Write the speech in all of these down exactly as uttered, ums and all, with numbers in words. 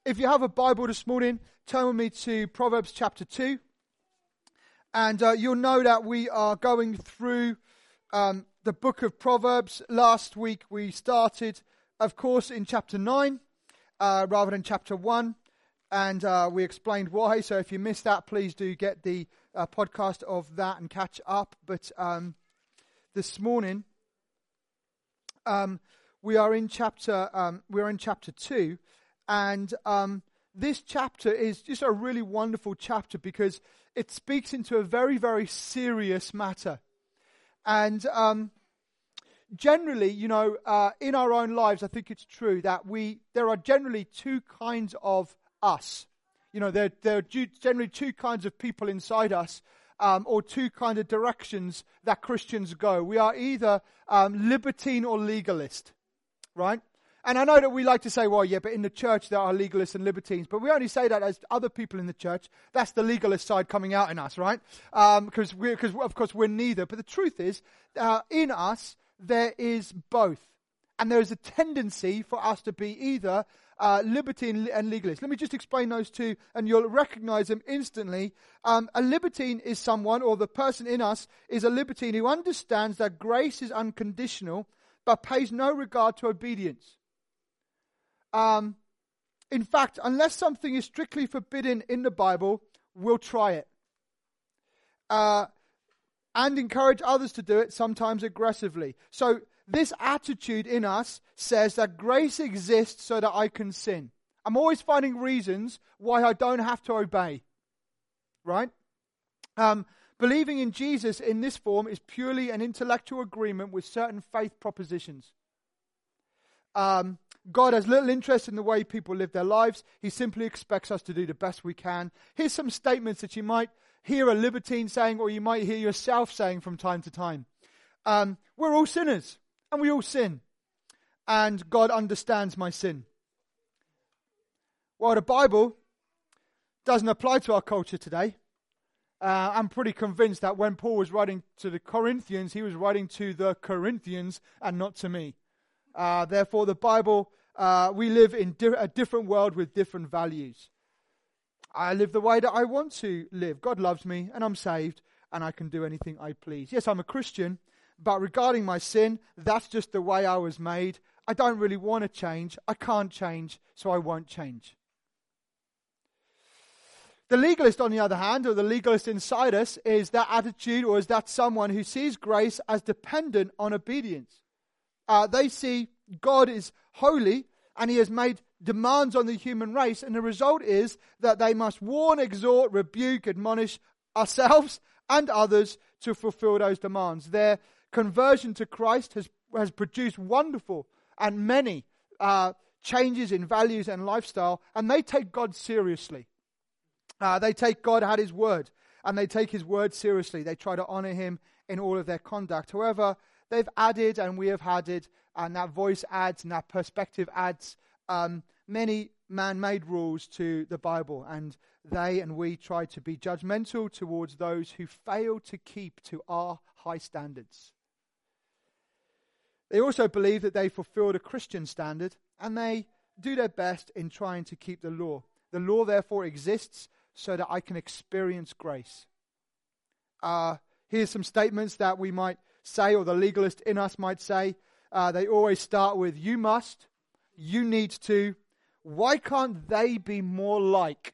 if you have a Bible this morning, turn with me to Proverbs chapter two. And uh, you'll know that we are going through um, the book of Proverbs. Last week we started, of course, in chapter nine uh, rather than chapter one. And uh, we explained why. So if you missed that, please do get the uh, podcast of that and catch up. But um, this morning, um, we are in chapter um, we are in chapter two, and um, this chapter is just a really wonderful chapter because it speaks into a very, very serious matter. And um, generally, you know, uh, in our own lives, I think it's true that we there are generally two kinds of us. You know, there, there are generally two kinds of people inside us, um, or two kind of directions that Christians go. We are either um, libertine or legalist, right? And I know that we like to say, well, yeah, but in the church there are legalists and libertines. But we only say that as other people in the church. That's the legalist side coming out in us, right? Because, um, because of course, we're neither. But the truth is, uh, in us, there is both. And there is a tendency for us to be either uh, libertine and legalist. Let me just explain those two, and you'll recognize them instantly. Um, a libertine is someone, or the person in us is a libertine who understands that grace is unconditional, but pays no regard to obedience. Um, in fact, unless something is strictly forbidden in the Bible, we'll try it. Uh, and encourage others to do it, sometimes aggressively. So this attitude in us says that grace exists so that I can sin. I'm always finding reasons why I don't have to obey. Right? Um, believing in Jesus in this form is purely an intellectual agreement with certain faith propositions. Um, God has little interest in the way people live their lives. He simply expects us to do the best we can. Here's some statements that you might hear a libertine saying, or you might hear yourself saying from time to time. Um, we're all sinners, and we all sin. And God understands my sin. Well, the Bible doesn't apply to our culture today. Uh, I'm pretty convinced that when Paul was writing to the Corinthians, he was writing to the Corinthians and not to me. Uh, therefore, the Bible, uh, we live in di- a different world with different values. I live the way that I want to live. God loves me, and I'm saved, and I can do anything I please. Yes, I'm a Christian, but regarding my sin, that's just the way I was made. I don't really want to change. I can't change, so I won't change. The legalist, on the other hand, or the legalist inside us, is that attitude, or is that someone who sees grace as dependent on obedience. Uh, they see God is holy and he has made demands on the human race, and the result is that they must warn, exhort, rebuke, admonish ourselves and others to fulfill those demands. Their conversion to Christ has, has produced wonderful and many uh, changes in values and lifestyle, and they take God seriously. Uh, they take God at his word, and they take his word seriously. They try to honor him in all of their conduct. However, they've added, and we have added, and that voice adds, and that perspective adds um, many man-made rules to the Bible. And they and we try to be judgmental towards those who fail to keep to our high standards. They also believe that they fulfill the Christian standard, and they do their best in trying to keep the law. The law, therefore, exists so that I can experience grace. Uh, here's some statements that we might say, or the legalist in us might say. Uh, they always start with, you must, you need to, why can't they be more like?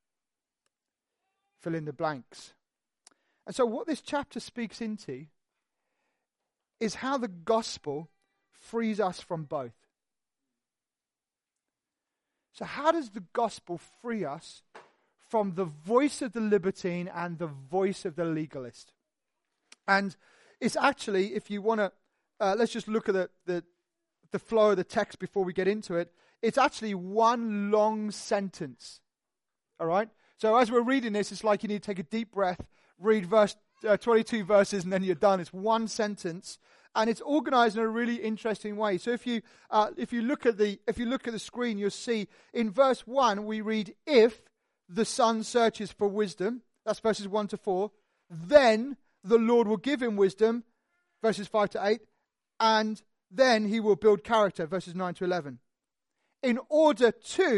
Fill in the blanks. And so what this chapter speaks into is how the gospel frees us from both. So how does the gospel free us from the voice of the libertine and the voice of the legalist? And it's actually, if you want to, uh, let's just look at the, the the flow of the text before we get into it. It's actually one long sentence. All right? So as we're reading this, it's like you need to take a deep breath, read verse uh, twenty-two verses, and then you're done. It's one sentence, and it's organized in a really interesting way. So if you uh, if you look at the if you look at the screen, you'll see in verse one we read, "If the Son searches for wisdom," that's verses one to four, "then the Lord will give him wisdom," verses five to eight, "and then he will build character," verses nine to eleven. In order to,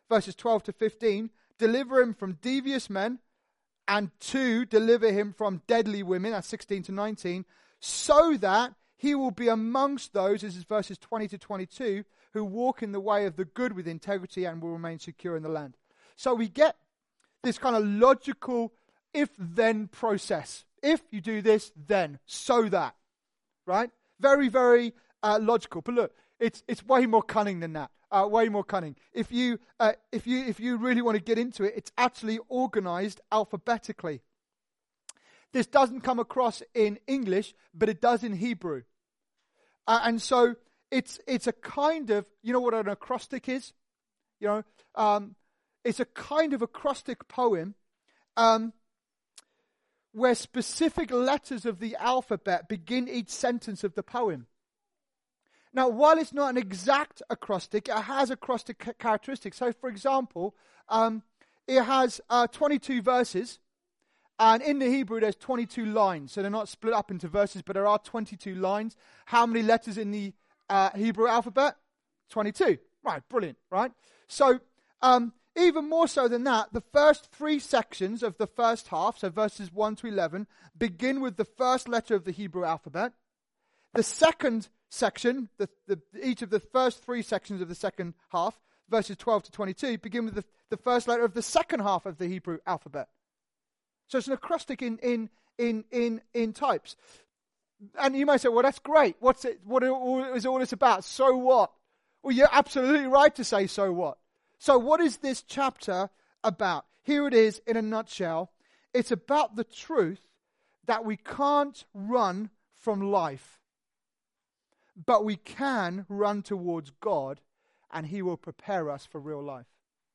verses twelve to fifteen, deliver him from devious men, and two, deliver him from deadly women, that's sixteen to nineteen, so that he will be amongst those, this is verses twenty to twenty-two, who walk in the way of the good with integrity and will remain secure in the land. So we get this kind of logical if-then process. If you do this, then, so that, right? Very, very uh, logical. But look, it's it's way more cunning than that. Uh, way more cunning. If you uh, if you if you really want to get into it, it's actually organized alphabetically. This doesn't come across in English, but it does in Hebrew. Uh, and so it's it's a kind of, you know what an acrostic is? You know, um, it's a kind of acrostic poem um, where specific letters of the alphabet begin each sentence of the poem. Now, while it's not an exact acrostic, it has acrostic ca- characteristics. So, for example, um, it has uh, twenty-two verses, and in the Hebrew there's twenty-two lines. So they're not split up into verses, but there are twenty-two lines. How many letters in the uh, Hebrew alphabet? twenty-two. Right, brilliant, right? So, um, even more so than that, the first three sections of the first half, so verses one to eleven, begin with the first letter of the Hebrew alphabet. The second section, the, the, each of the first three sections of the second half, verses twelve to twenty-two, begin with the, the first letter of the second half of the Hebrew alphabet. So it's an acrostic in in in in, in types. And you might say, well, that's great. What's it? What is all this about? So what? Well, you're absolutely right to say so what. So what is this chapter about? Here it is in a nutshell. It's about the truth that we can't run from life, but we can run towards God, and He will prepare us for real life.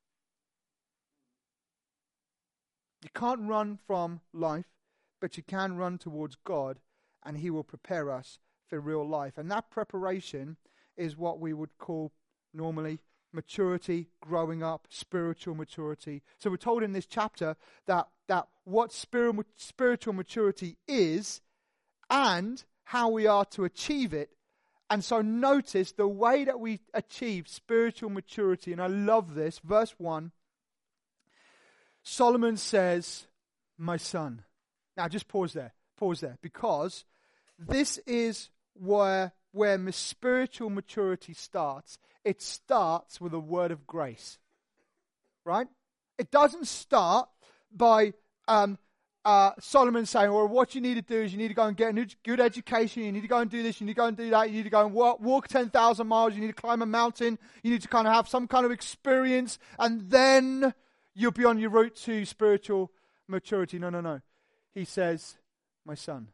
You can't run from life, but you can run towards God, and He will prepare us for real life. And that preparation is what we would call normally maturity, growing up, spiritual maturity. So we're told in this chapter that, that what spiritual spiritual maturity is and how we are to achieve it. And so notice the way that we achieve spiritual maturity, and I love this, verse one, Solomon says, my son. Now just pause there, pause there, because this is where, where spiritual maturity starts. It starts with a word of grace, right? It doesn't start by um, uh, Solomon saying, well, what you need to do is you need to go and get a good education, you need to go and do this, you need to go and do that, you need to go and walk, walk ten thousand miles, you need to climb a mountain, you need to kind of have some kind of experience, and then you'll be on your route to spiritual maturity. No, no, no. He says, my son.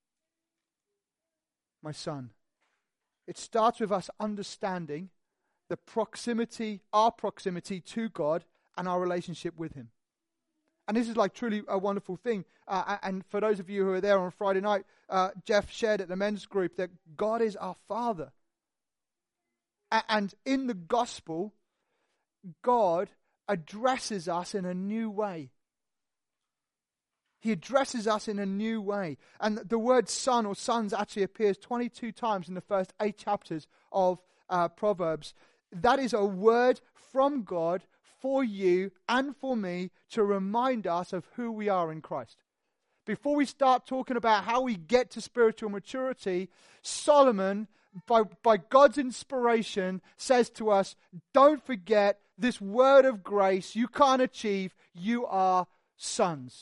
My son. It starts with us understanding the proximity, our proximity to God and our relationship with Him. And this is like truly a wonderful thing. Uh, and for those of you who are there on Friday night, uh, Jeff shared at the men's group that God is our Father. A- and in the gospel, God addresses us in a new way. He addresses us in a new way. And the word son or sons actually appears twenty-two times in the first eight chapters of uh, Proverbs. That is a word from God for you and for me to remind us of who we are in Christ. Before we start talking about how we get to spiritual maturity, Solomon, by, by God's inspiration, says to us, don't forget this word of grace you can't achieve. You are sons.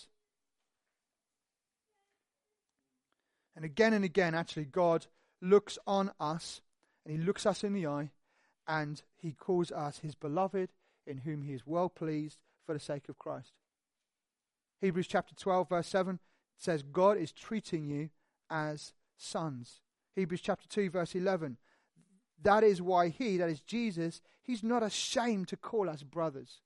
And again and again, actually, God looks on us, and He looks us in the eye, and He calls us His beloved, in whom He is well pleased for the sake of Christ. Hebrews chapter twelve, verse seven says, God is treating you as sons. Hebrews chapter two, verse eleven, that is why He, that is Jesus, He's not ashamed to call us brothers.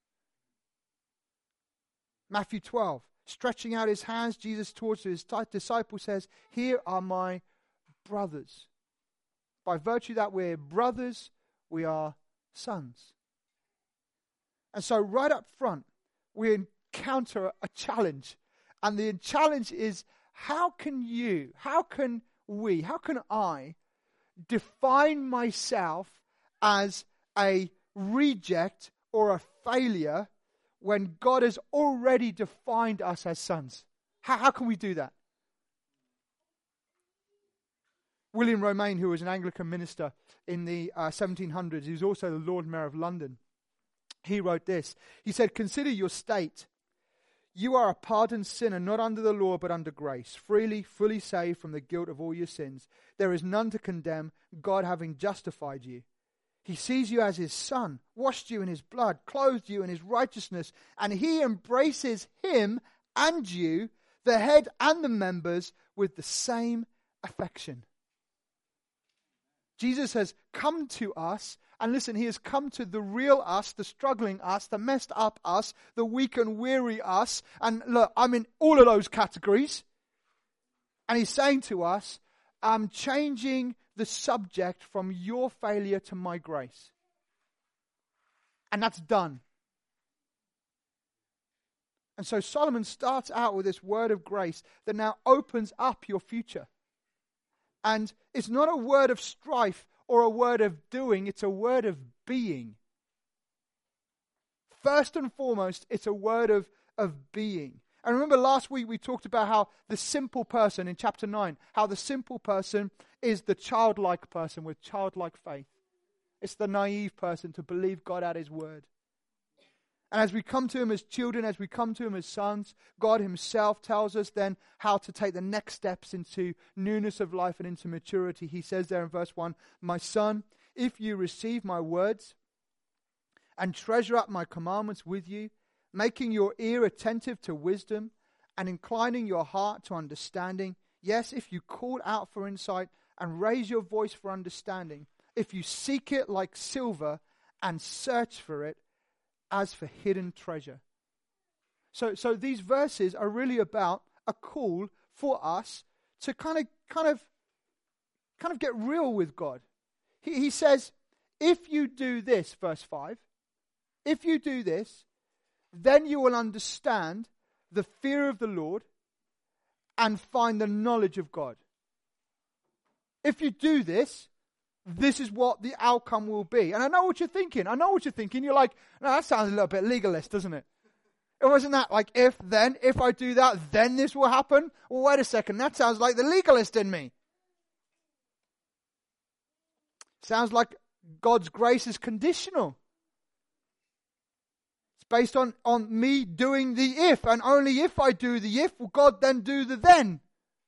Matthew twelve, stretching out His hands, Jesus towards His disciples says, here are my brothers. By virtue that we're brothers, we are sons. And so right up front, we encounter a challenge. And the challenge is, how can you, how can we, how can I define myself as a reject or a failure when God has already defined us as sons? How, how can we do that? William Romaine, who was an Anglican minister in the uh, seventeen hundreds, he was also the Lord Mayor of London. He wrote this. He said, "Consider your state. You are a pardoned sinner, not under the law, but under grace, freely, fully saved from the guilt of all your sins. There is none to condemn, God having justified you. He sees you as his son, washed you in his blood, clothed you in his righteousness, and he embraces him and you, the head and the members, with the same affection." Jesus has come to us, and listen, he has come to the real us, the struggling us, the messed up us, the weak and weary us. And look, I'm in all of those categories. And he's saying to us, I'm changing the subject from your failure to my grace. And that's done. And so Solomon starts out with this word of grace that now opens up your future. And it's not a word of strife or a word of doing, it's a word of being. First and foremost, it's a word of, of being. And remember last week we talked about how the simple person in chapter nine, how the simple person is the childlike person with childlike faith. It's the naive person to believe God at his word. And as we come to him as children, as we come to him as sons, God himself tells us then how to take the next steps into newness of life and into maturity. He says there in verse one, "My son, if you receive my words and treasure up my commandments with you, making your ear attentive to wisdom and inclining your heart to understanding, yes, if you call out for insight and raise your voice for understanding, if you seek it like silver and search for it as for hidden treasure." So, so these verses are really about a call for us to kind of, kind of, kind of get real with God. He, he says, if you do this, verse five, if you do this, then you will understand the fear of the Lord and find the knowledge of God. If you do this, this is what the outcome will be. And I know what you're thinking. I know what you're thinking. You're like, no, that sounds a little bit legalist, doesn't it? It wasn't that like, if, then, if I do that, then this will happen? Well, wait a second. That sounds like the legalist in me. Sounds like God's grace is conditional. It's based on, on me doing the if, and only if I do the if, will God then do the then.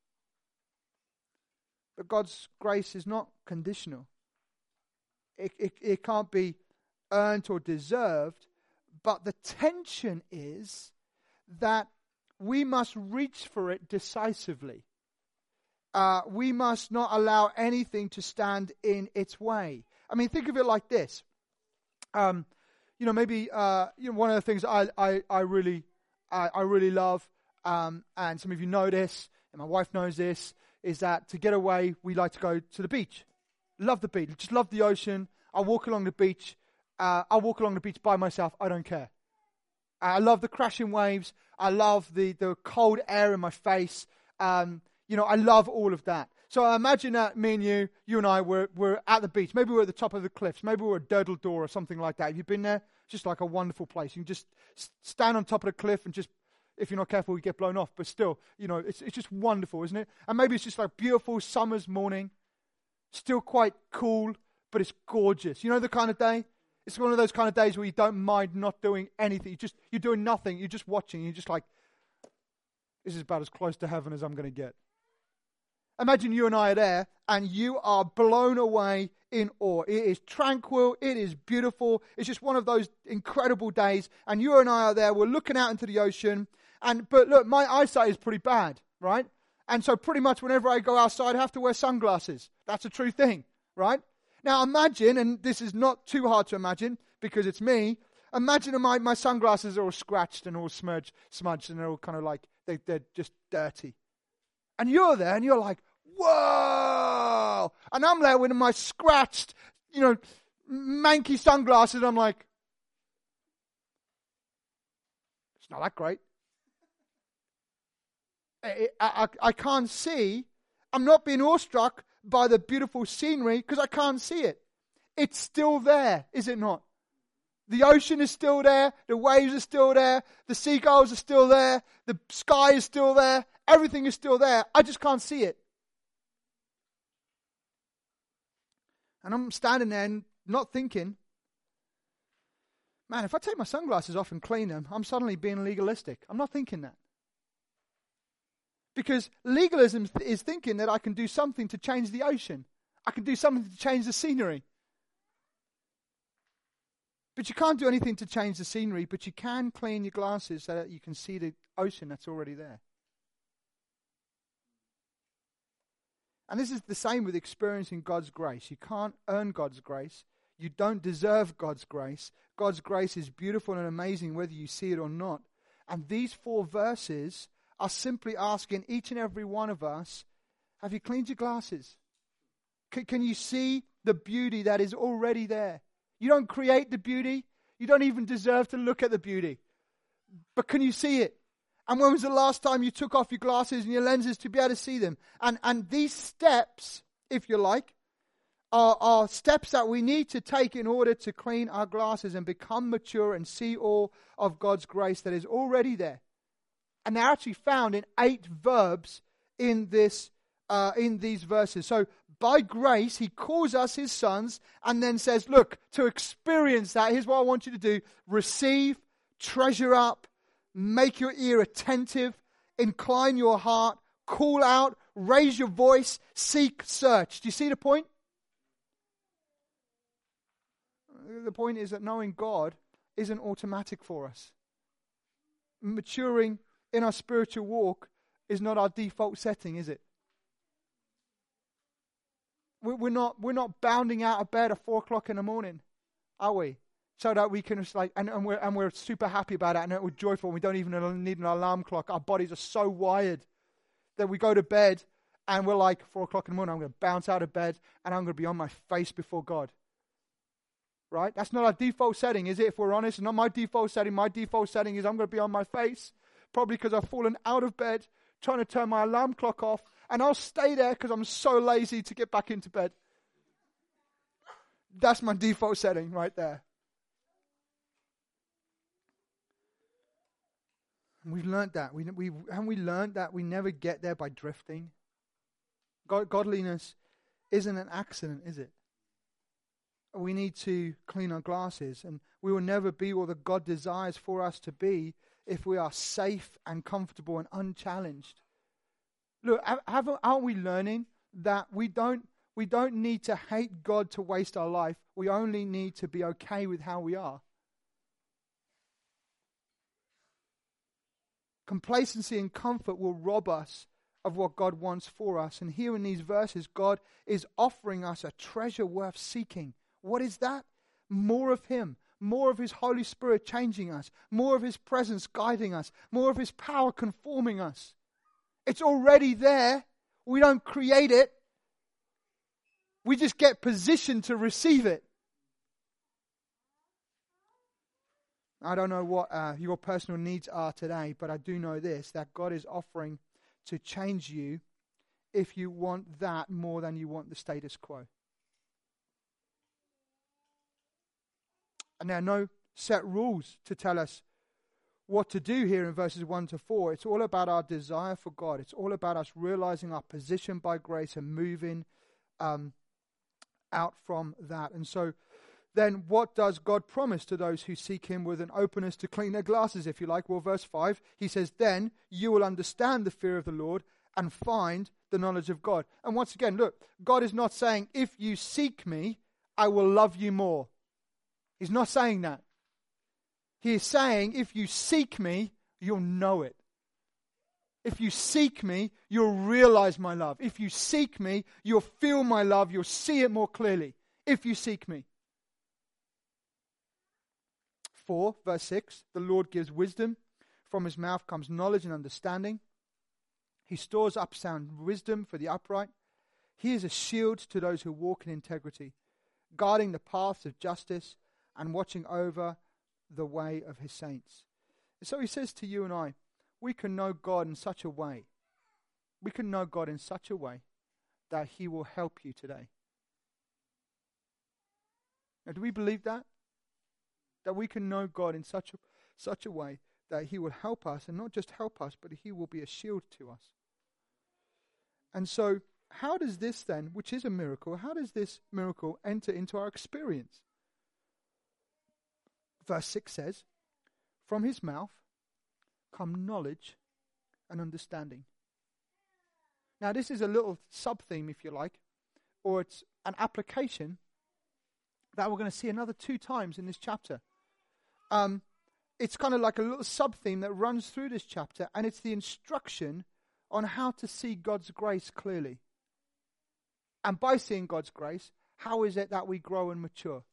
But God's grace is not conditional. It, it, it can't be earned or deserved. But the tension is that we must reach for it decisively. Uh, we must not allow anything to stand in its way. I mean, think of it like this. Um, you know, maybe uh, you know, one of the things I I, I really I, I really love, um, and some of you know this, and my wife knows this, is that to get away, we like to go to the beach. Love the beach. Just love the ocean. I walk along the beach. Uh, I walk along the beach by myself. I don't care. I love the crashing waves. I love the, the cold air in my face. Um, you know, I love all of that. So I imagine that me and you, you and I, were, were at the beach. Maybe we're at the top of the cliffs. Maybe we're at Durdle Door or something like that. Have you been there? It's just like a wonderful place. You can just stand on top of the cliff and just, if you're not careful, you get blown off. But still, you know, it's it's just wonderful, isn't it? And maybe it's just like beautiful summer's morning. Still quite cool, but it's gorgeous. You know the kind of day? It's one of those kind of days where you don't mind not doing anything. You just, you're doing nothing. You're just watching. You're just like, this is about as close to heaven as I'm going to get. Imagine you and I are there, and you are blown away in awe. It is tranquil. It is beautiful. It's just one of those incredible days. And you and I are there. We're looking out into the ocean. And but look, my eyesight is pretty bad, right? And so pretty much whenever I go outside, I have to wear sunglasses. That's a true thing, right? Now imagine, and this is not too hard to imagine because it's me, imagine my, my sunglasses are all scratched and all smudged, smudged and they're all kind of like, they, they're just dirty. And you're there and you're like, whoa! And I'm there with my scratched, you know, manky sunglasses. And I'm like, it's not that great. I, I, I can't see. I'm not being awestruck by the beautiful scenery because I can't see it. It's still there, is it not? The ocean is still there. The waves are still there. The seagulls are still there. The sky is still there. Everything is still there. I just can't see it. And I'm standing there and not thinking, man, if I take my sunglasses off and clean them, I'm suddenly being legalistic. I'm not thinking that. Because legalism is thinking that I can do something to change the ocean. I can do something to change the scenery. But you can't do anything to change the scenery, but you can clean your glasses so that you can see the ocean that's already there. And this is the same with experiencing God's grace. You can't earn God's grace. You don't deserve God's grace. God's grace is beautiful and amazing whether you see it or not. And these four verses are simply asking each and every one of us, have you cleaned your glasses? C- can you see the beauty that is already there? You don't create the beauty. You don't even deserve to look at the beauty. But can you see it? And when was the last time you took off your glasses and your lenses to be able to see them? And and these steps, if you like, are, are steps that we need to take in order to clean our glasses and become mature and see all of God's grace that is already there. And they're actually found in eight verbs in this uh, in these verses. So by grace, he calls us his sons and then says, look, to experience that, here's what I want you to do. Receive, treasure up, make your ear attentive, incline your heart, call out, raise your voice, seek, search. Do you see the point? The point is that knowing God isn't automatic for us. Maturing in our spiritual walk is not our default setting, is it? We're not we're not bounding out of bed at four o'clock in the morning, are we? So that we can just like and, and we're and we're super happy about it and we're joyful. And we don't even need an alarm clock. Our bodies are so wired that we go to bed and we're like four o'clock in the morning. I'm going to bounce out of bed and I'm going to be on my face before God. Right? That's not our default setting, is it? If we're honest, it's not my default setting. My default setting is I'm going to be on my face, probably because I've fallen out of bed, trying to turn my alarm clock off. And I'll stay there because I'm so lazy to get back into bed. That's my default setting right there. And we've learned that. We, we, haven't we learned that we never get there by drifting? God, godliness isn't an accident, is it? We need to clean our glasses. And we will never be all that God desires for us to be if we are safe and comfortable and unchallenged. Look, have, aren't we learning that we don't we don't need to hate God to waste our life? We only need to be okay with how we are. Complacency and comfort will rob us of what God wants for us. And here in these verses, God is offering us a treasure worth seeking. What is that? More of Him. More of His Holy Spirit changing us. More of His presence guiding us. More of His power conforming us. It's already there. We don't create it. We just get positioned to receive it. I don't know what uh, your personal needs are today, but I do know this, that God is offering to change you if you want that more than you want the status quo. And there are no set rules to tell us what to do here in verses one to four. It's all about our desire for God. It's all about us realizing our position by grace and moving um, out from that. And so then what does God promise to those who seek Him with an openness to clean their glasses, if you like? Well, verse five, He says, then you will understand the fear of the Lord and find the knowledge of God. And once again, look, God is not saying, if you seek me, I will love you more. He's not saying that. He is saying, if you seek me, you'll know it. If you seek me, you'll realize my love. If you seek me, you'll feel my love. You'll see it more clearly. If you seek me. four, verse six, the Lord gives wisdom. From His mouth comes knowledge and understanding. He stores up sound wisdom for the upright. He is a shield to those who walk in integrity, guarding the paths of justice and watching over the way of His saints. So He says to you and I, we can know God in such a way. We can know God in such a way that He will help you today. Now, do we believe that? That we can know God in such a, such a way that he will help us, and not just help us, but he will be a shield to us. And so, how does this then, which is a miracle, how does this miracle enter into our experience? Verse six says, from his mouth come knowledge and understanding. Now this is a little sub-theme, if you like, or it's an application that we're going to see another two times in this chapter. Um, it's kind of like a little sub-theme that runs through this chapter, and it's the instruction on how to see God's grace clearly. And by seeing God's grace, how is it that we grow and mature?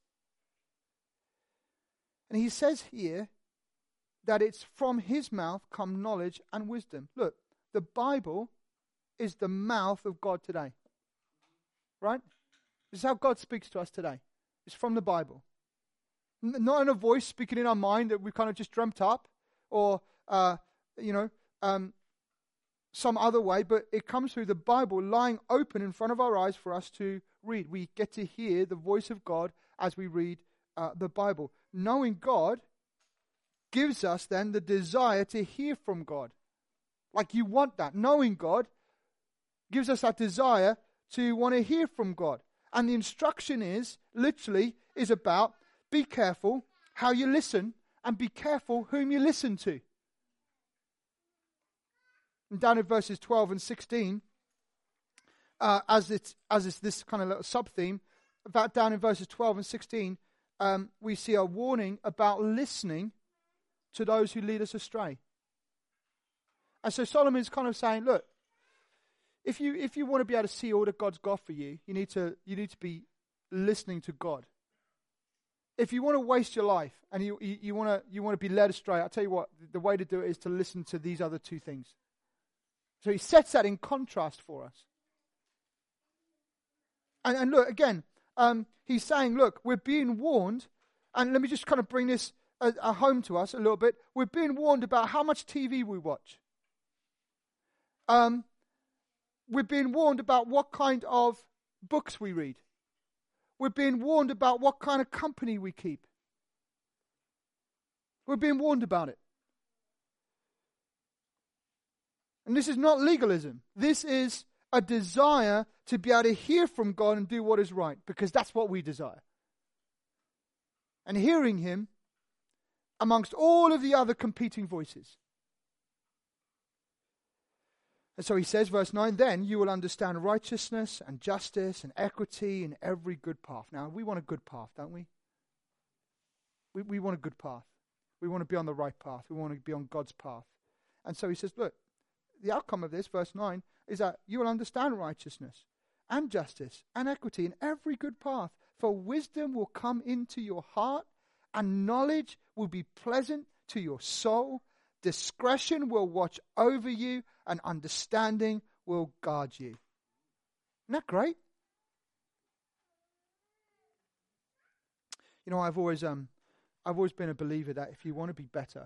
And he says here that it's from his mouth come knowledge and wisdom. Look, the Bible is the mouth of God today. Right? This is how God speaks to us today. It's from the Bible. N- not in a voice speaking in our mind that we kind of just dreamt up, or, uh, you know, um, some other way, but it comes through the Bible lying open in front of our eyes for us to read. We get to hear the voice of God as we read uh, the Bible. Knowing God gives us then the desire to hear from God. Like you want that. Knowing God gives us that desire to want to hear from God. And the instruction is, literally, is about be careful how you listen and be careful whom you listen to. And down in verses twelve and sixteen, uh, as it's as it's this kind of little sub-theme, about down in verses twelve and sixteen, um, we see a warning about listening to those who lead us astray. And so Solomon's kind of saying, look, if you if you want to be able to see all that God's got for you, you need to you need to be listening to God. If you want to waste your life and you you, you want to you want to be led astray, I'll tell you what, the way to do it is to listen to these other two things. So he sets that in contrast for us. And, and look, again, um, he's saying, look, we're being warned, and let me just kind of bring this uh, uh, home to us a little bit. We're being warned about how much T V we watch. Um, we're being warned about what kind of books we read. We're being warned about what kind of company we keep. We're being warned about it. And this is not legalism. This is a desire to be able to hear from God and do what is right, because that's what we desire. And hearing him amongst all of the other competing voices. And so he says, verse nine, then you will understand righteousness and justice and equity in every good path. Now, we want a good path, don't we? We, we want a good path. We want to be on the right path. We want to be on God's path. And so he says, look, the outcome of this, verse nine, is that you will understand righteousness and justice and equity in every good path. For wisdom will come into your heart, and knowledge will be pleasant to your soul. Discretion will watch over you, and understanding will guard you. Isn't that great? You know, I've always um, I've always been a believer that if you want to be better,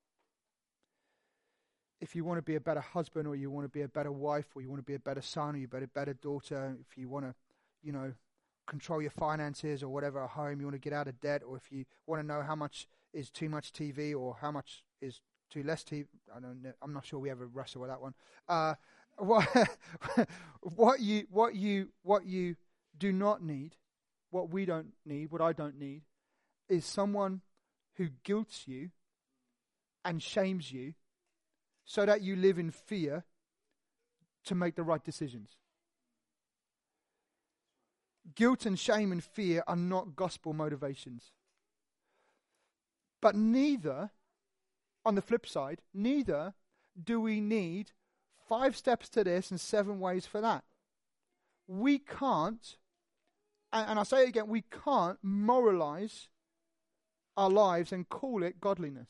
if you want to be a better husband, or you want to be a better wife, or you want to be a better son, or you be a better daughter, if you want to, you know, control your finances or whatever at home, you want to get out of debt, or if you want to know how much is too much T V or how much is too less T V, I don't know, I'm not sure we ever wrestle with that one. Uh, what, what you, what you, what you do not need, what we don't need, what I don't need, is someone who guilts you and shames you, so that you live in fear to make the right decisions. Guilt and shame and fear are not gospel motivations. But neither, on the flip side, neither do we need five steps to this and seven ways for that. We can't, and, and I'll say it again, we can't moralize our lives and call it godliness.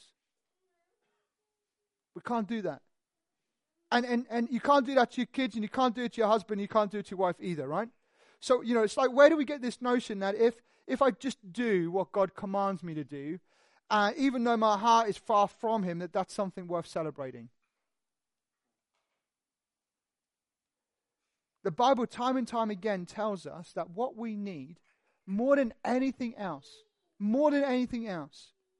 We can't do that. And, and and you can't do that to your kids, and you can't do it to your husband, you can't do it to your wife either, right? So, you know, it's like, where do we get this notion that if, if I just do what God commands me to do, uh, even though my heart is far from him, that that's something worth celebrating? The Bible time and time again tells us that what we need, more than anything else, more than anything else,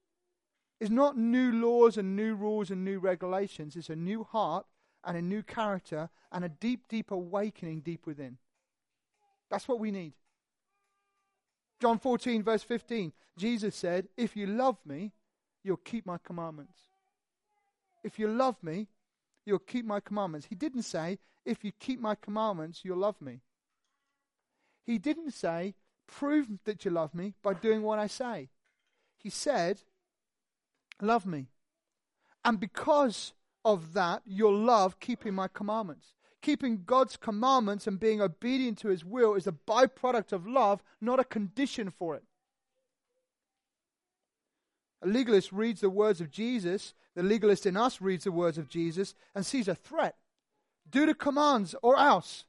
It's not new laws and new rules and new regulations. It's a new heart and a new character and a deep, deep awakening deep within. That's what we need. John fourteen, verse fifteen, Jesus said, if you love me, you'll keep my commandments. If you love me, you'll keep my commandments. He didn't say, if you keep my commandments, you'll love me. He didn't say, prove that you love me by doing what I say. He said, love me. And because of that, you'll love keeping my commandments. Keeping God's commandments and being obedient to his will is a byproduct of love, not a condition for it. A legalist reads the words of Jesus, the legalist in us reads the words of Jesus and sees a threat. Do the commands or else.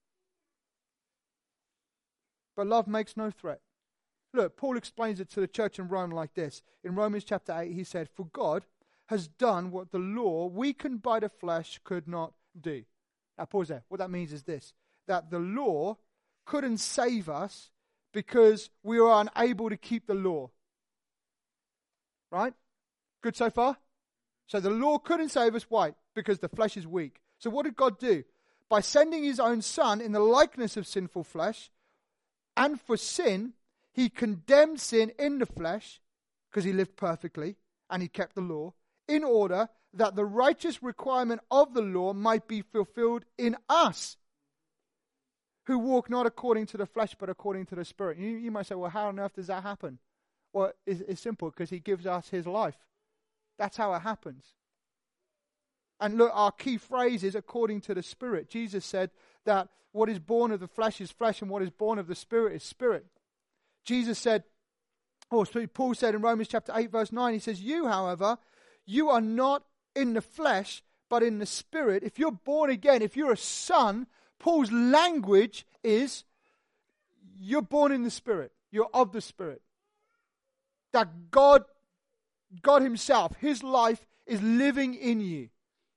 But love makes no threat. Look, Paul explains it to the church in Rome like this. In Romans chapter eight, he said, for God has done what the law, weakened by the flesh, could not do. Now pause there. What that means is this, that the law couldn't save us because we were unable to keep the law. Right? Good so far? So the law couldn't save us. Why? Because the flesh is weak. So what did God do? By sending his own son in the likeness of sinful flesh, and for sin, he condemned sin in the flesh, because he lived perfectly, and he kept the law, in order that the righteous requirement of the law might be fulfilled in us, who walk not according to the flesh, but according to the Spirit. You, you might say, well, how on earth does that happen? Well, it's, it's simple, because he gives us his life. That's how it happens. And look, our key phrase is according to the Spirit. Jesus said that what is born of the flesh is flesh, and what is born of the Spirit is spirit. Jesus said, or Paul said in Romans chapter eight, verse nine, he says, you, however, you are not in the flesh, but in the Spirit. If you're born again, if you're a son, Paul's language is, you're born in the Spirit. You're of the Spirit. That God, God himself, his life is living in you.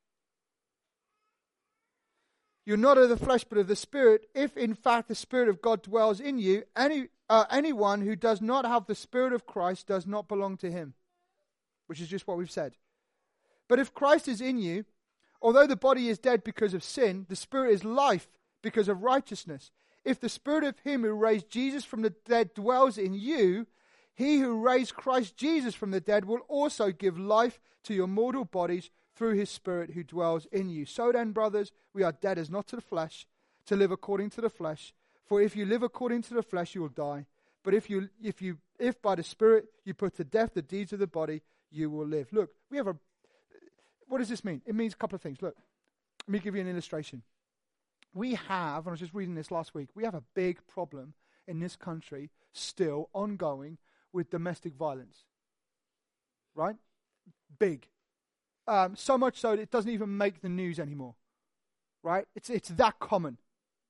You're not of the flesh, but of the Spirit. If in fact the Spirit of God dwells in you, any uh, anyone who does not have the Spirit of Christ does not belong to him. Which is just what we've said. But if Christ is in you, although the body is dead because of sin, the Spirit is life because of righteousness. If the Spirit of him who raised Jesus from the dead dwells in you, he who raised Christ Jesus from the dead will also give life to your mortal bodies through his Spirit who dwells in you. So then, brothers, we are debtors not to the flesh, to live according to the flesh. For if you live according to the flesh, you will die. But if you, if you, if by the Spirit you put to death the deeds of the body, you will live. Look, we have a. What does this mean? It means a couple of things. Look, let me give you an illustration. We have, and I was just reading this last week, we have a big problem in this country still ongoing with domestic violence. Right? Big. Um, so much so that it doesn't even make the news anymore. Right? It's it's that common.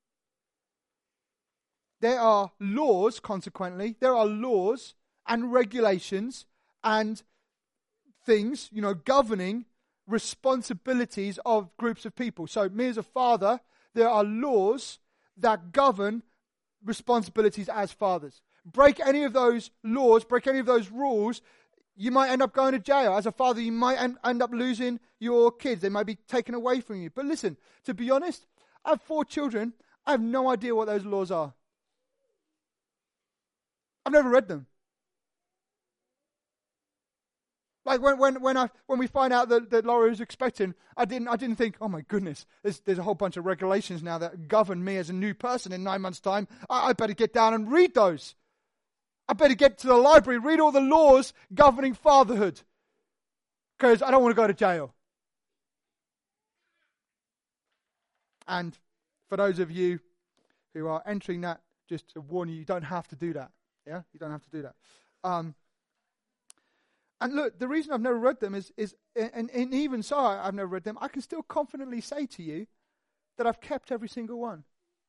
There are laws, consequently, there are laws and regulations and things, you know, governing responsibilities of groups of people. So me as a father, there are laws that govern responsibilities as fathers. Break any of those laws, break any of those rules, you might end up going to jail. As a father, you might en- end up losing your kids. They might be taken away from you. But listen, to be honest, I have four children. I have no idea what those laws are. I've never read them. Like when when when I when we find out that, that Laura is expecting, I didn't I didn't think, oh my goodness, there's there's a whole bunch of regulations now that govern me as a new person in nine months' time. I, I better get down and read those. I better get to the library, read all the laws governing fatherhood, because I don't want to go to jail. And for those of you who are entering that, just to warn you, you don't have to do that. Yeah, you don't have to do that. Um, and look, the reason I've never read them is, is and, and even so I've never read them, I can still confidently say to you that I've kept every single one.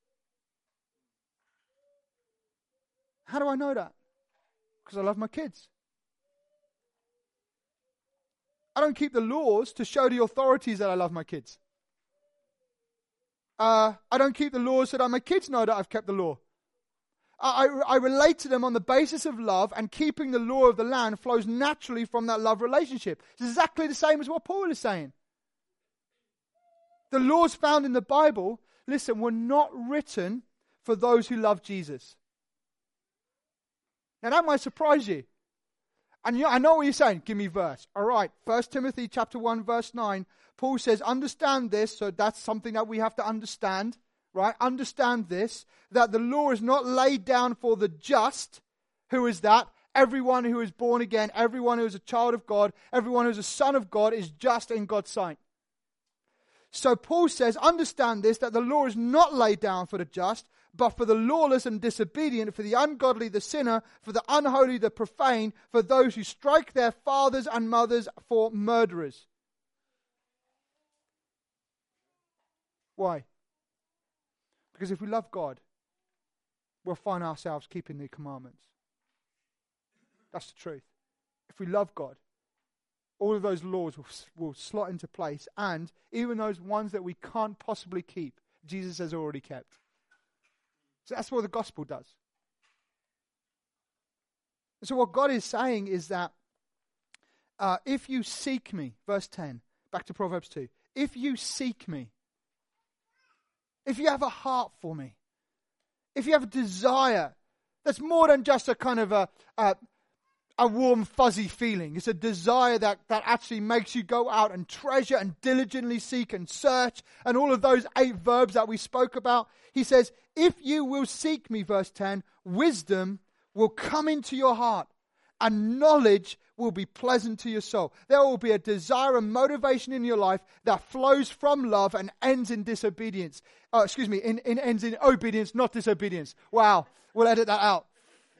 How do I know that? Because I love my kids. I don't keep the laws to show the authorities that I love my kids. Uh, I don't keep the laws so that my kids know that I've kept the law. I, I relate to them on the basis of love, and keeping the law of the land flows naturally from that love relationship. It's exactly the same as what Paul is saying. The laws found in the Bible, listen, were not written for those who love Jesus. Now that might surprise you. And you, I know what you're saying. Give me verse. All right. First Timothy chapter one, verse nine. Paul says, understand this. So that's something that we have to understand. Right? Understand this. That the law is not laid down for the just. Who is that? Everyone who is born again. Everyone who is a child of God. Everyone who is a son of God is just in God's sight. So Paul says, understand this, that the law is not laid down for the just, but for the lawless and disobedient, for the ungodly, the sinner, for the unholy, the profane, for those who strike their fathers and mothers, for murderers. Why? Because if we love God, we'll find ourselves keeping the commandments. That's the truth. If we love God, all of those laws will, will slot into place, and even those ones that we can't possibly keep, Jesus has already kept. So that's what the gospel does. So what God is saying is that uh, if you seek me, verse ten, back to Proverbs two, if you seek me, if you have a heart for me, if you have a desire that's more than just a kind of a, a A warm, fuzzy feeling. It's a desire that, that actually makes you go out and treasure and diligently seek and search and all of those eight verbs that we spoke about. He says, if you will seek me, verse ten, wisdom will come into your heart and knowledge will be pleasant to your soul. There will be a desire and motivation in your life that flows from love and ends in disobedience. Oh, excuse me, in, in ends in obedience, not disobedience. Wow, we'll edit that out.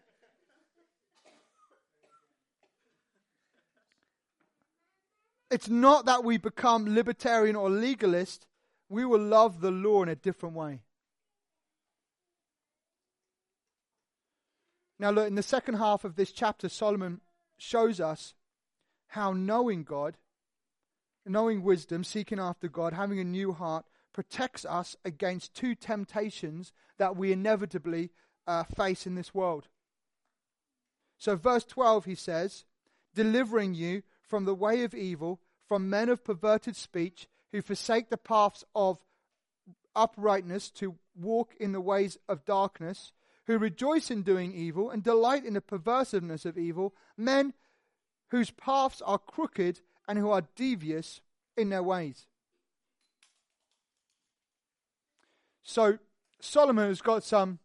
It's not that we become libertarian or legalist. We will love the law in a different way. Now look, in the second half of this chapter, Solomon shows us how knowing God, knowing wisdom, seeking after God, having a new heart, protects us against two temptations that we inevitably uh, face in this world. So verse twelve, he says, delivering you from the way of evil, from men of perverted speech, who forsake the paths of uprightness to walk in the ways of darkness, who rejoice in doing evil and delight in the perversiveness of evil, men whose paths are crooked and who are devious in their ways. So Solomon has got some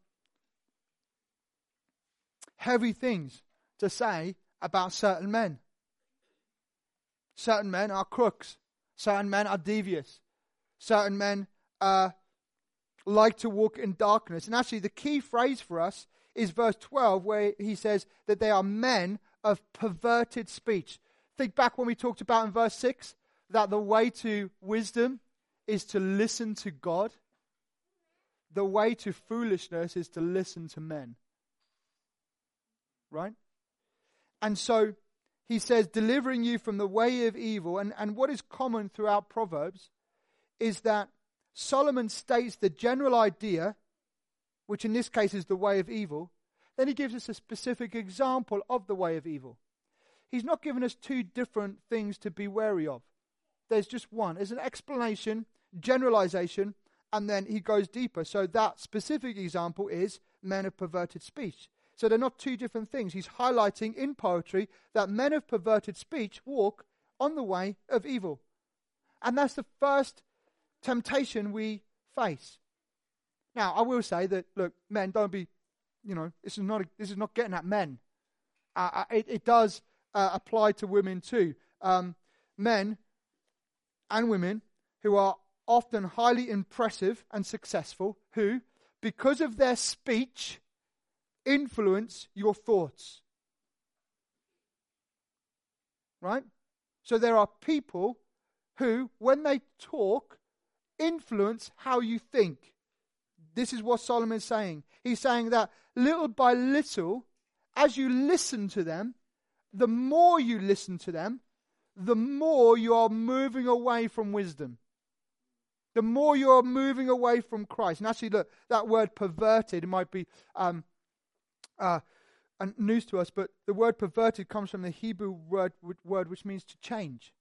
heavy things to say about certain men. Certain men are crooks. Certain men are devious. Certain men uh, like to walk in darkness. And actually the key phrase for us is verse twelve, where he says that they are men of perverted speech. Think back when we talked about in verse six, that the way to wisdom is to listen to God. The way to foolishness is to listen to men. Right? And so he says, delivering you from the way of evil. And, and what is common throughout Proverbs is that Solomon states the general idea, which in this case is the way of evil. Then he gives us a specific example of the way of evil. He's not giving us two different things to be wary of. There's just one. There's an explanation, generalization, and then he goes deeper. So that specific example is men of perverted speech. So they're not two different things. He's highlighting in poetry that men of perverted speech walk on the way of evil. And that's the first temptation we face. Now, I will say that, look, men, don't be, you know, this is not a, this is not getting at men. Uh, it, it does uh, apply to women too. Um, men and women who are often highly impressive and successful, who, because of their speech, influence your thoughts. Right? So there are people who, when they talk, influence how you think. This is what Solomon is saying. He's saying that little by little, as you listen to them, the more you listen to them, the more you are moving away from wisdom. The more you are moving away from Christ. And actually, look, that word perverted, it might be um, uh, and news to us, but the word perverted comes from the Hebrew word, word which means to change.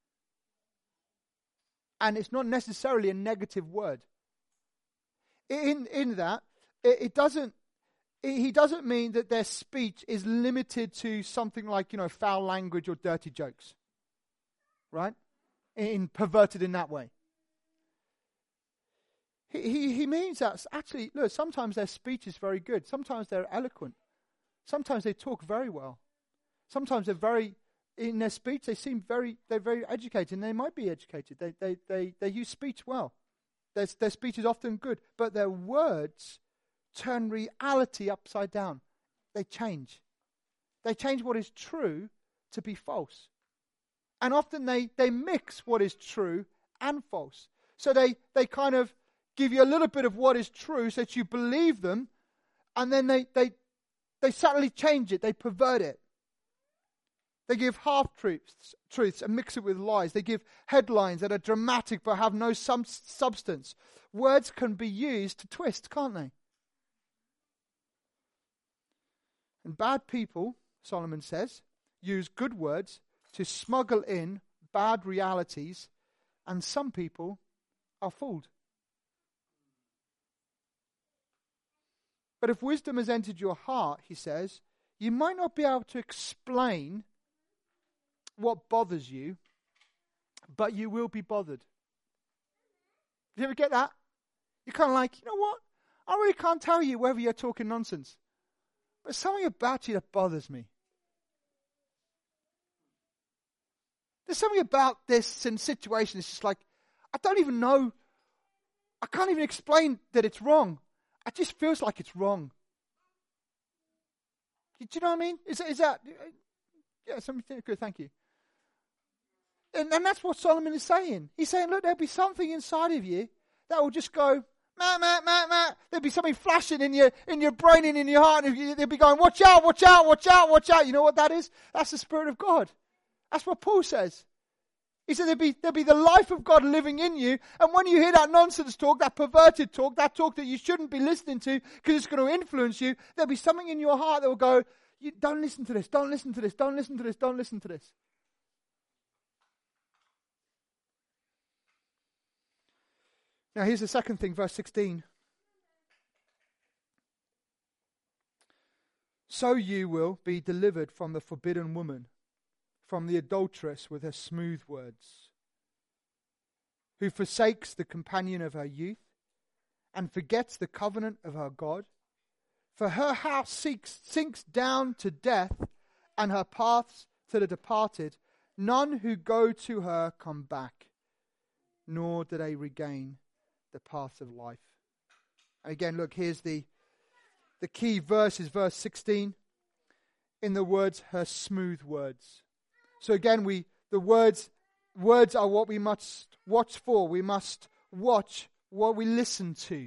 And it's not necessarily a negative word. In in that, it, it doesn't. It, he doesn't mean that their speech is limited to something like, you know, foul language or dirty jokes, right? In, in perverted in that way. He, he he means that actually, look, sometimes their speech is very good. Sometimes they're eloquent. Sometimes they talk very well. Sometimes they're very, in their speech, they seem very, they're very educated, and they might be educated. They they they, they use speech well. Their, their speech is often good, but their words turn reality upside down. They change. They change what is true to be false. And often they, they mix what is true and false. So they, they kind of give you a little bit of what is true so that you believe them, and then they, they, they subtly change it. They pervert it. They give half-truths truths and mix it with lies. They give headlines that are dramatic but have no sub- substance. Words can be used to twist, can't they? And bad people, Solomon says, use good words to smuggle in bad realities, and some people are fooled. But if wisdom has entered your heart, he says, you might not be able to explain what bothers you, but you will be bothered. Do you ever get that? You're kind of like, you know what? I really can't tell you whether you're talking nonsense, but something about you that bothers me. There's something about this situation. It's just like, I don't even know. I can't even explain that it's wrong. It just feels like it's wrong. Do you know what I mean? Is, is that, yeah, something good, thank you. And, and that's what Solomon is saying. He's saying, look, there'll be something inside of you that will just go, Matt, Matt, Matt, Matt. There'll be something flashing in your in your brain and in your heart, and they'll be going, watch out, watch out, watch out, watch out. You know what that is? That's the Spirit of God. That's what Paul says. He said there'll be, there'll be the life of God living in you, and when you hear that nonsense talk, that perverted talk, that talk that you shouldn't be listening to because it's going to influence you, there'll be something in your heart that will go, you, don't listen to this, don't listen to this, don't listen to this, don't listen to this. Now here's the second thing, verse sixteen. So you will be delivered from the forbidden woman, from the adulteress with her smooth words, who forsakes the companion of her youth and forgets the covenant of her God. For her house sinks, sinks down to death, and her paths to the departed. None who go to her come back, nor do they regain the path of life. And again, look, here's the the key verse is verse sixteen. In the words, her smooth words. So again, we the words words are what we must watch for. We must watch what we listen to.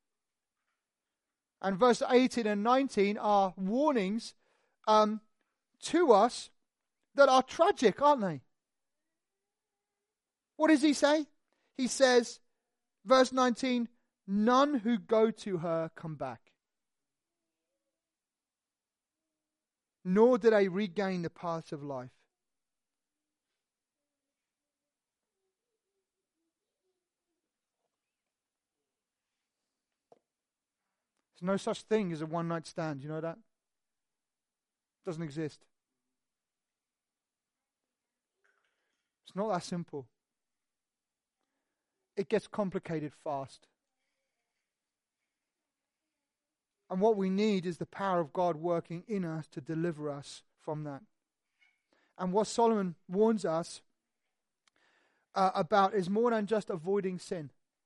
And verse eighteen and nineteen are warnings um, to us that are tragic, aren't they? What does he say? He says, verse nineteen, none who go to her come back, nor do they regain the paths of life. There's no such thing as a one-night stand. You know that? It doesn't exist. It's not that simple. It gets complicated fast. And what we need is the power of God working in us to deliver us from that. And what Solomon warns us uh, about is more than just avoiding sin.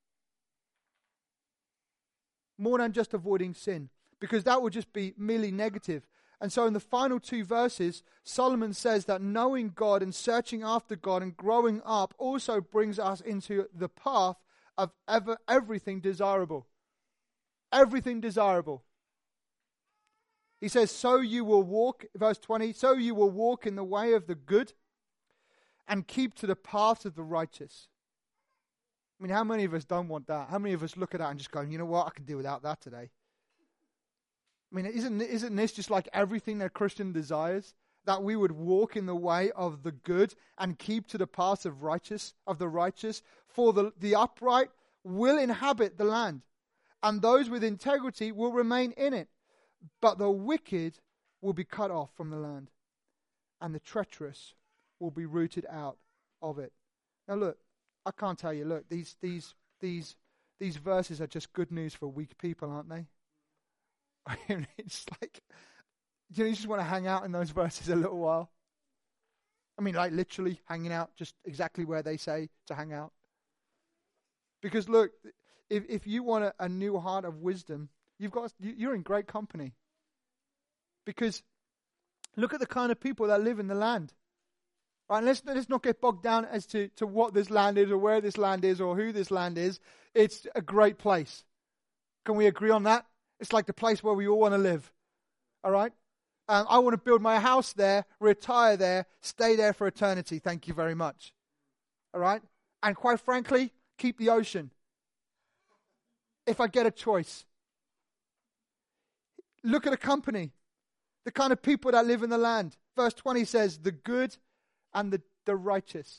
More than just avoiding sin. Because that would just be merely negative. And so in the final two verses, Solomon says that knowing God and searching after God and growing up also brings us into the path of ever everything desirable. Everything desirable. He says, so you will walk, verse twenty, so you will walk in the way of the good and keep to the paths of the righteous. I mean, how many of us don't want that? How many of us look at that and just go, you know what, I can do without that today? I mean, isn't, isn't this just like everything that a Christian desires? That we would walk in the way of the good and keep to the paths of righteous, of the righteous. For the, the upright will inhabit the land, and those with integrity will remain in it. But the wicked will be cut off from the land, and the treacherous will be rooted out of it. Now look, I can't tell you, look, these these these these verses are just good news for weak people, aren't they? I mean, it's like, do you, know, you just want to hang out in those verses a little while? I mean, like literally hanging out just exactly where they say to hang out. Because look, if if you want a, a new heart of wisdom, you've got you, you're in great company. Because look at the kind of people that live in the land. Right, and let's, let's not get bogged down as to, to what this land is or where this land is or who this land is. It's a great place. Can we agree on that? It's like the place where we all want to live. All right? Um, I want to build my house there, retire there, stay there for eternity. Thank you very much. All right? And quite frankly, keep the ocean. If I get a choice. Look at the company. The kind of people that live in the land. Verse twenty says, the good and the, the righteous.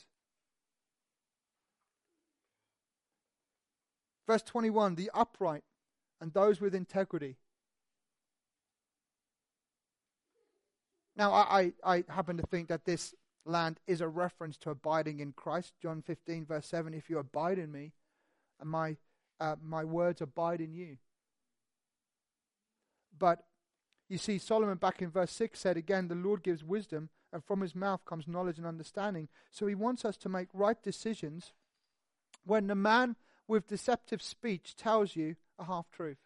Verse twenty-one, the upright and those with integrity. Now, I, I, I happen to think that this land is a reference to abiding in Christ. John fifteen, verse seven, if you abide in me, and my, uh, my words abide in you. But you see, Solomon back in verse six said again, the Lord gives wisdom, and from his mouth comes knowledge and understanding. So he wants us to make right decisions when the man with deceptive speech tells you a half-truth.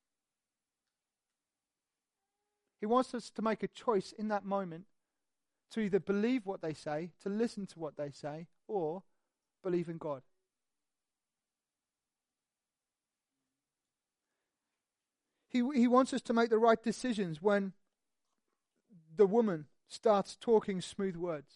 He wants us to make a choice in that moment to either believe what they say, to listen to what they say, or believe in God. He, he wants us to make the right decisions when the woman starts talking smooth words.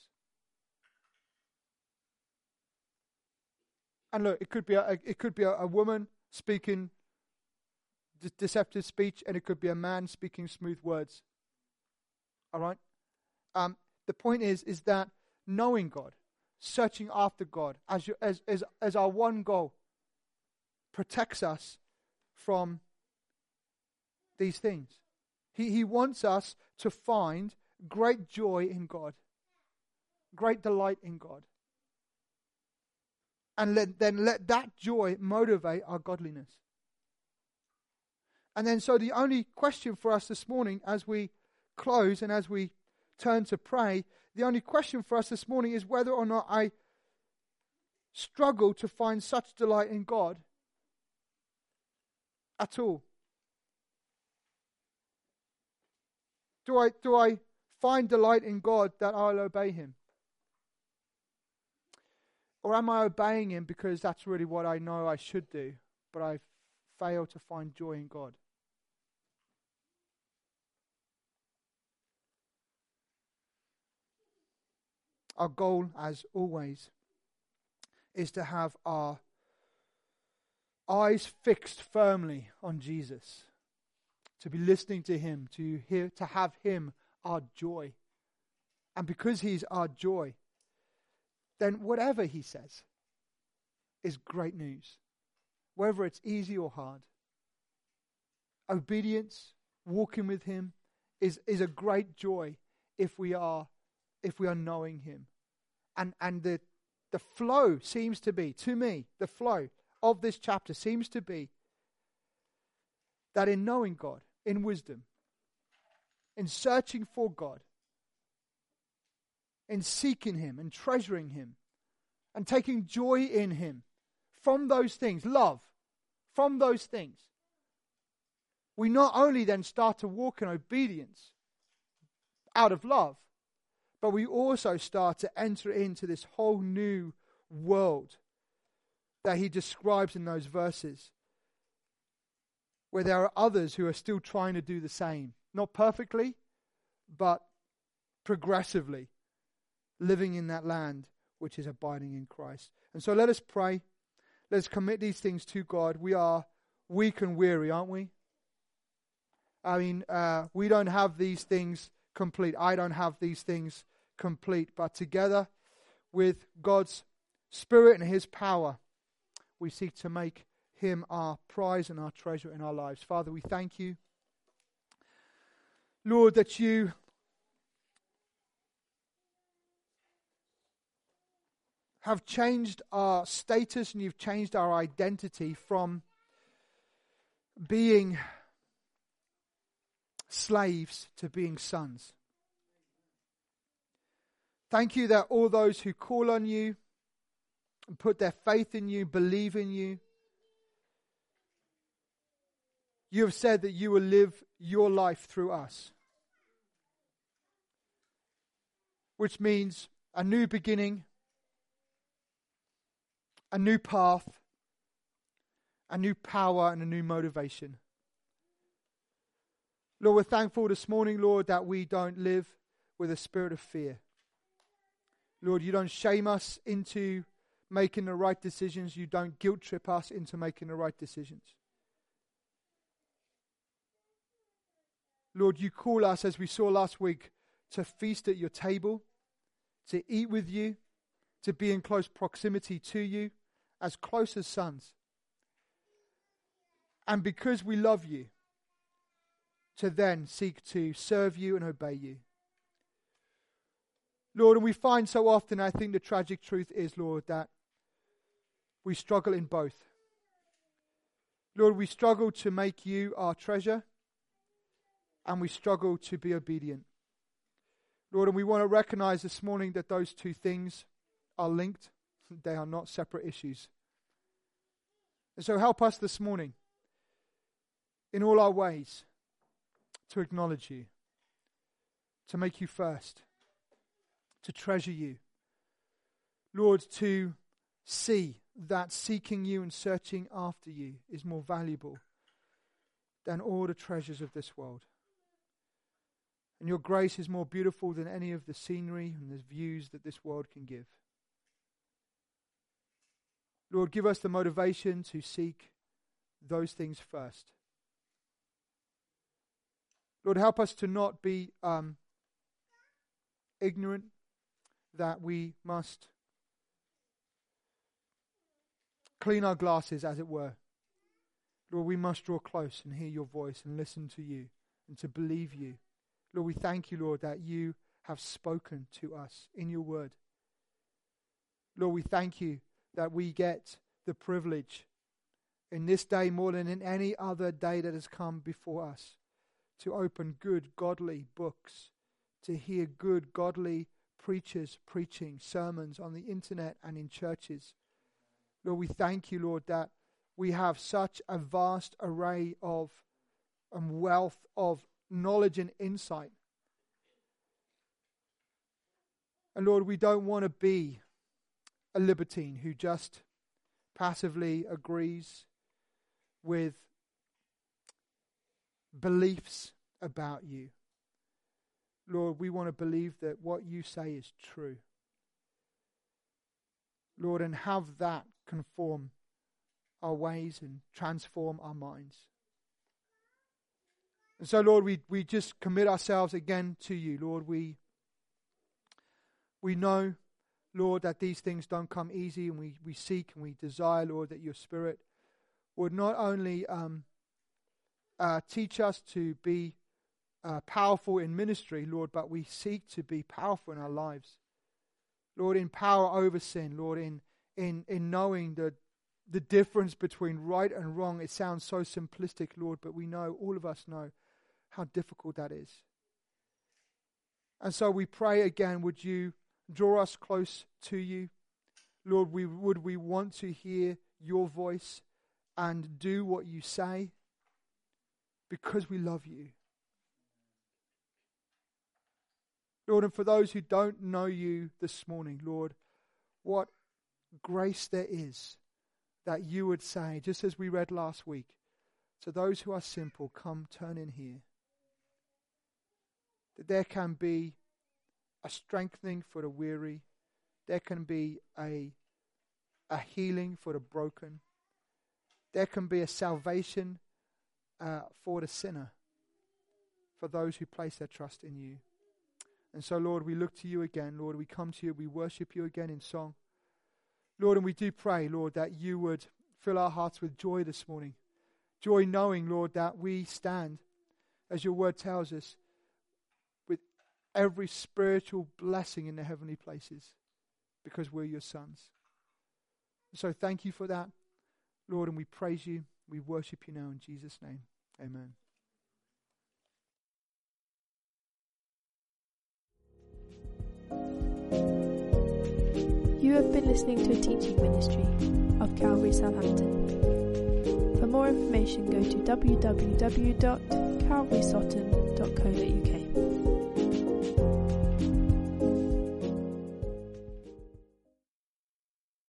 And look, it could be a, it could be a, a woman speaking de- deceptive speech, and it could be a man speaking smooth words. All right. Um, the point is, is that knowing God, searching after God, as your, as as as our one goal, protects us from these things. He he wants us to find great joy in God, great delight in God. And let, then let that joy motivate our godliness. And then so the only question for us this morning as we close and as we turn to pray, the only question for us this morning is whether or not I struggle to find such delight in God at all. Do I, do I find delight in God that I'll obey him? Or am I obeying him because that's really what I know I should do, but I fail to find joy in God? Our goal, as always, is to have our eyes fixed firmly on Jesus, to be listening to him, to hear, to have him our joy. And because he's our joy, then whatever he says is great news, whether it's easy or hard. Obedience, walking with him, is, is a great joy if we are if we are knowing him. And and the the flow seems to be, to me, the flow of this chapter seems to be that in knowing God, in wisdom, in searching for God, in seeking him and treasuring him and taking joy in him, from those things, love, from those things, we not only then start to walk in obedience out of love, but we also start to enter into this whole new world that he describes in those verses, where there are others who are still trying to do the same. Not perfectly, but progressively living in that land which is abiding in Christ. And so let us pray. Let's commit these things to God. We are weak and weary, aren't we? I mean, uh, we don't have these things complete. I don't have these things complete. But together with God's Spirit and His power, we seek to make Him our prize and our treasure in our lives. Father, we thank you, Lord, that you have changed our status and you've changed our identity from being slaves to being sons. Thank you that all those who call on you and put their faith in you, believe in you, you have said that you will live your life through us. Which means a new beginning, a new path, a new power, and a new motivation. Lord, we're thankful this morning, Lord, that we don't live with a spirit of fear. Lord, you don't shame us into making the right decisions. You don't guilt trip us into making the right decisions. Lord, you call us, as we saw last week, to feast at your table, to eat with you, to be in close proximity to you, as close as sons. And because we love you, to then seek to serve you and obey you. Lord, and we find so often, I think the tragic truth is, Lord, that we struggle in both. Lord, we struggle to make you our treasure, and we struggle to be obedient. Lord, and we want to recognize this morning that those two things are linked. They are not separate issues. And so help us this morning, in all our ways, to acknowledge you, to make you first, to treasure you. Lord, to see that seeking you and searching after you is more valuable than all the treasures of this world. And your grace is more beautiful than any of the scenery and the views that this world can give. Lord, give us the motivation to seek those things first. Lord, help us to not be um, ignorant that we must clean our glasses, as it were. Lord, we must draw close and hear your voice and listen to you and to believe you. Lord, we thank you, Lord, that you have spoken to us in your word. Lord, we thank you that we get the privilege in this day more than in any other day that has come before us to open good, godly books, to hear good, godly preachers preaching sermons on the internet and in churches. Lord, we thank you, Lord, that we have such a vast array of and wealth of knowledge and insight. And Lord, we don't want to be a libertine who just passively agrees with beliefs about you. Lord, we want to believe that what you say is true. Lord, and have that conform our ways and transform our minds. And so, Lord, we, we just commit ourselves again to you. Lord, we we know, Lord, that these things don't come easy, and we, we seek and we desire, Lord, that your Spirit would not only um, uh, teach us to be uh, powerful in ministry, Lord, but we seek to be powerful in our lives. Lord, in power over sin, Lord, in in in knowing the the difference between right and wrong. It sounds so simplistic, Lord, but we know, all of us know, how difficult that is. And so we pray again, would you draw us close to you? Lord, we would we want to hear your voice and do what you say because we love you. Lord, and for those who don't know you this morning, Lord, what grace there is that you would say, just as we read last week, to those who are simple, come turn in here. That there can be a strengthening for the weary. There can be a, a healing for the broken. There can be a salvation uh, for the sinner. for those who place their trust in you. And so, Lord, we look to you again. Lord, we come to you, we worship you again in song. Lord, and we do pray, Lord, that you would fill our hearts with joy this morning. Joy knowing, Lord, that we stand, as your word tells us, with every spiritual blessing in the heavenly places because we're your sons. So thank you for that, Lord, and we praise you. We worship you now in Jesus' name. Amen. You have been listening to a teaching ministry of Calvary Southampton. For more information, go to w w w dot calvary sutton dot co dot u k.